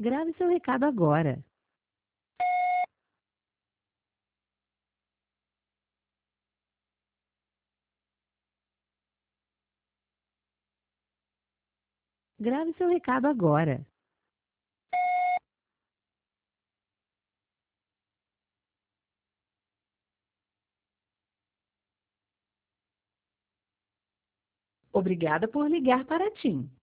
Grave seu recado agora. Grave seu recado agora. Obrigada por ligar para a TIM.